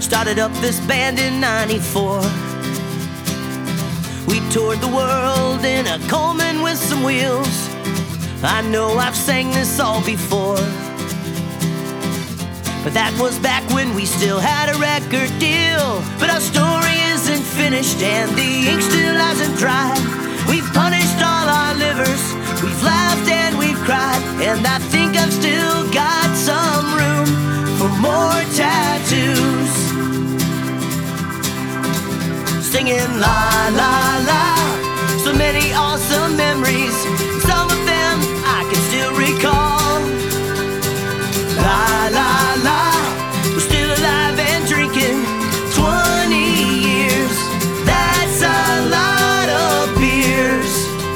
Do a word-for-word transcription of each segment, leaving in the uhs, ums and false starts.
Started up this band in ninety-four. We toured the world in a Coleman with some wheels. I know I've sang this all before, but that was back when we still had a record deal. But our story isn't finished and the ink still hasn't dried. We've punished all our livers, we've laughed and we've cried, and I think I've still got some room for more tattoos. Singing la la la, so many awesome memories. Some of them I can still recall. La la la, we're still alive and drinking. Twenty years, that's a lot of beers.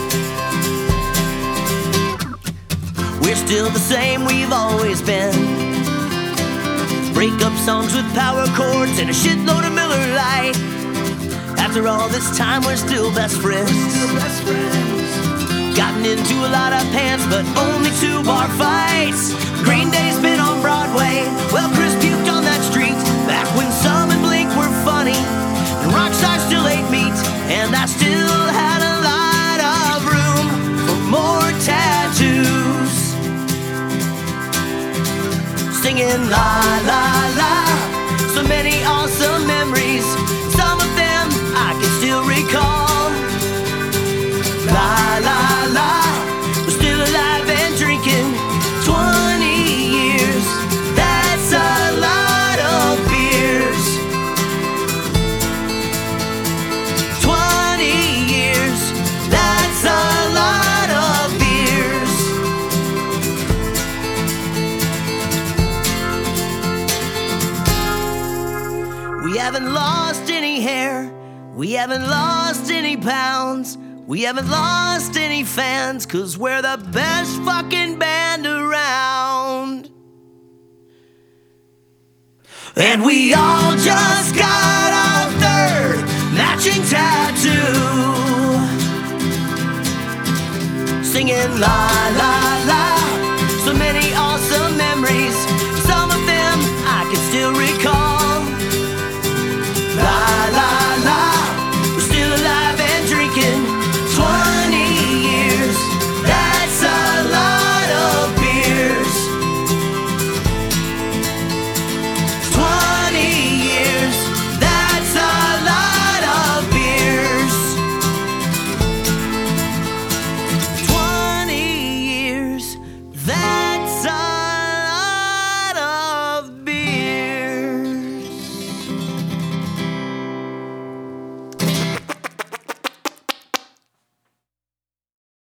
We're still the same we've always been. Breakup songs with power chords and a shitload of Miller Lite. After all this time, we're still best friends. Still best friends. Gotten into a lot of pants, but only two bar fights. Green Day's been on Broadway. Well, Chris puked on that street back when Some and Blink were funny, and Rockstar still ate meat, and I still had a lot of room for more tattoos. Singing la la la, so many awesome memories. Some of them I can still recall. La la la, we're still alive and drinking. Twenty years, that's a lot of beers. Twenty years, that's a lot of beers. We haven't lost any hair, we haven't lost any pounds, we haven't lost any fans, 'cause we're the best fucking band around. And we all just got our third matching tattoo. Singing la la